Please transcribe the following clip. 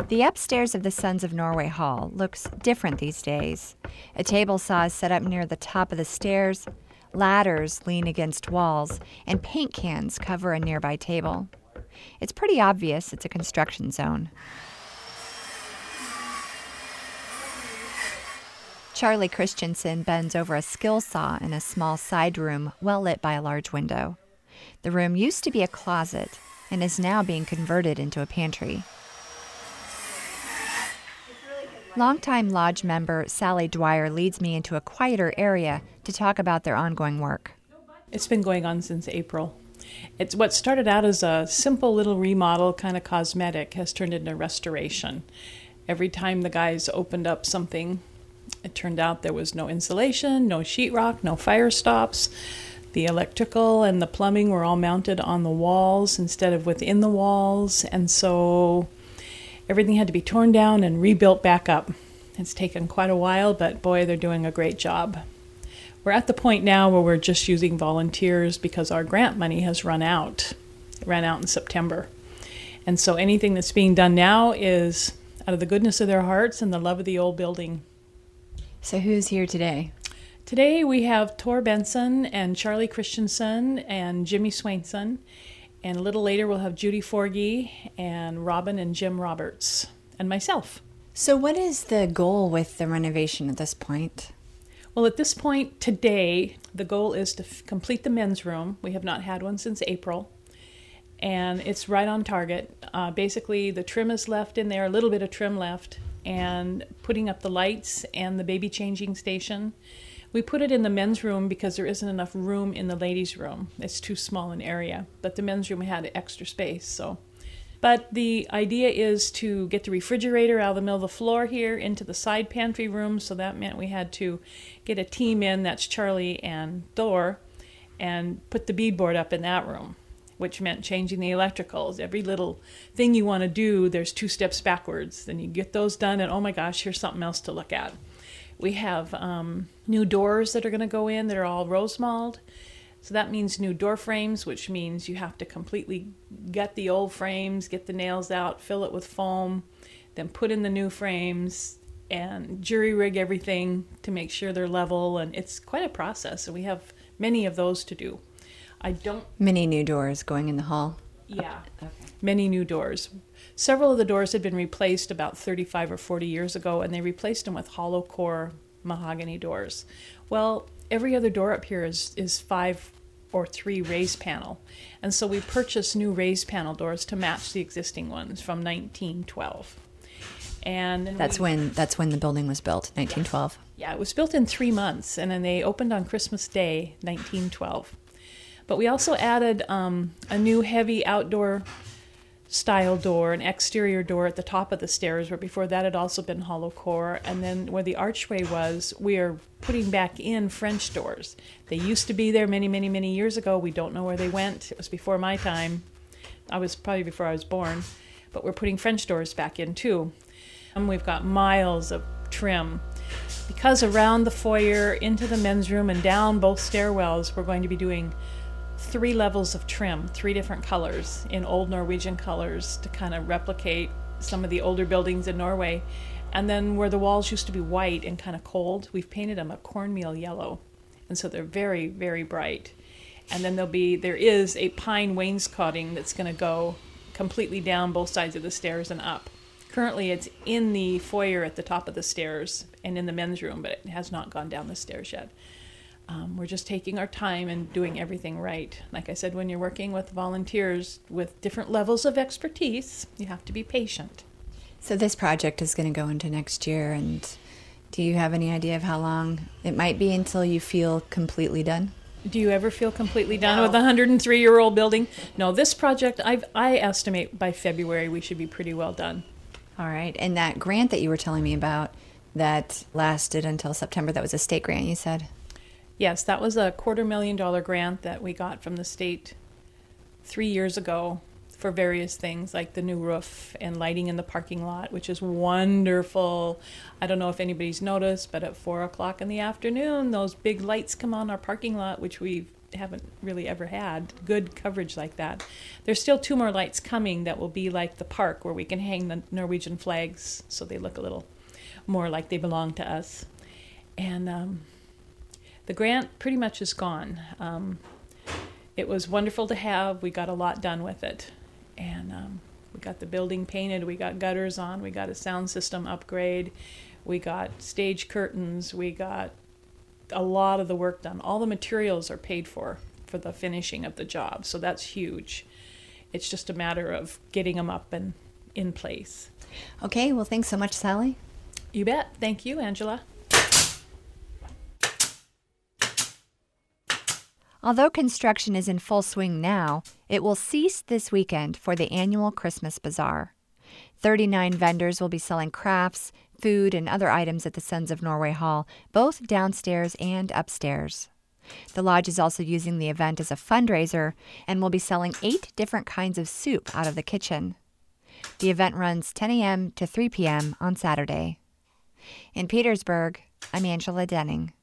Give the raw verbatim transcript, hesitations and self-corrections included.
The upstairs of the Sons of Norway Hall looks different these days. A table saw is set up near the top of the stairs, ladders lean against walls, and paint cans cover a nearby table. It's pretty obvious it's a construction zone. Charlie Christensen bends over a skill saw in a small side room well lit by a large window. The room used to be a closet and is now being converted into a pantry. Longtime lodge member Sally Dwyer leads me into a quieter area to talk about their ongoing work. It's been going on since April. It's what started out as a simple little remodel, kind of cosmetic, has turned into restoration. Every time the guys opened up something, it turned out there was no insulation, no sheetrock, no fire stops. The electrical and the plumbing were all mounted on the walls instead of within the walls, and so everything had to be torn down and rebuilt back up. It's taken quite a while, but boy, they're doing a great job. We're at the point now where we're just using volunteers because our grant money has run out. It ran out in September. And so anything that's being done now is out of the goodness of their hearts and the love of the old building. So who's here today? Today we have Tor Benson and Charlie Christensen and Jimmy Swainson. And a little later we'll have Judy Forgey and Robin and Jim Roberts and myself. So what is the goal with the renovation at this point? Well, at this point today, the goal is to f- complete the men's room. We have not had one since April. And it's right on target. Uh, basically, the trim is left in there, a little bit of trim left, and putting up the lights and the baby changing station. We put it in the men's room because there isn't enough room in the ladies' room. It's too small an area. But the men's room had extra space, so. But the idea is to get the refrigerator out of the middle of the floor here into the side pantry room, so that meant we had to get a team in, that's Charlie and Thor, and put the beadboard up in that room, which meant changing the electricals. Every little thing you want to do, there's two steps backwards. Then you get those done, and oh my gosh, here's something else to look at. We have um, new doors that are going to go in that are all Rosemald. So that means new door frames, which means you have to completely gut the old frames, get the nails out, fill it with foam, then put in the new frames and jury rig everything to make sure they're level. And it's quite a process. And we have many of those to do. I don't... Many new doors going in the hall? Yeah, okay. Many new doors. Several of the doors had been replaced about thirty-five or forty years ago, and they replaced them with hollow core mahogany doors. Well, every other door up here is, is five or three raised panel. And so we purchased new raised panel doors to match the existing ones from nineteen twelve. And then that's we, when that's when the building was built, nineteen twelve. Yeah, it was built in three months, and then they opened on Christmas Day, nineteen twelve. But we also added um, a new heavy outdoor style door, an exterior door at the top of the stairs, where before that had also been hollow core. And then where the archway was, we are putting back in French doors. They used to be there many, many, many years ago. We don't know where they went. It was before my time. I was probably before I was born. But we're putting French doors back in too. And we've got miles of trim. Because around the foyer, into the men's room, and down both stairwells, we're going to be doing three levels of trim, three different colors in old Norwegian colors to kind of replicate some of the older buildings in Norway. And then where the walls used to be white and kind of cold, we've painted them a cornmeal yellow. And so they're very, very bright. And then there'll be, there is a pine wainscoting that's going to go completely down both sides of the stairs and up. Currently it's in the foyer at the top of the stairs and in the men's room, but it has not gone down the stairs yet. Um, we're just taking our time and doing everything right. Like I said, when you're working with volunteers with different levels of expertise, you have to be patient. So this project is going to go into next year, and do you have any idea of how long it might be until you feel completely done? Do you ever feel completely done No. with a one hundred three-year-old building? No, this project, I've, I estimate by February we should be pretty well done. All right. And that grant that you were telling me about that lasted until September, that was a state grant, you said? Yes, that was a quarter million dollar grant that we got from the state three years ago for various things like the new roof and lighting in the parking lot, which is wonderful. I don't know if anybody's noticed, but at four o'clock in the afternoon, those big lights come on our parking lot, which we've haven't really ever had good coverage like that. There's still two more lights coming that will be like the park, where we can hang the Norwegian flags so they look a little more like they belong to us. And um, the grant pretty much is gone. Um, it was wonderful to have. We got a lot done with it. And um, we got the building painted, we got gutters on, we got a sound system upgrade, we got stage curtains, we got a lot of the work done. All the materials are paid for for the finishing of the job, so that's huge. It's just a matter of getting them up and in place. Okay, well, thanks so much, Sally. You bet. Thank you, Angela. Although construction is in full swing now, it will cease this weekend for the annual Christmas Bazaar. thirty-nine vendors will be selling crafts, food, and other items at the Sons of Norway Hall, both downstairs and upstairs. The lodge is also using the event as a fundraiser and will be selling eight different kinds of soup out of the kitchen. The event runs ten a.m. to three p.m. on Saturday. In Petersburg, I'm Angela Denning.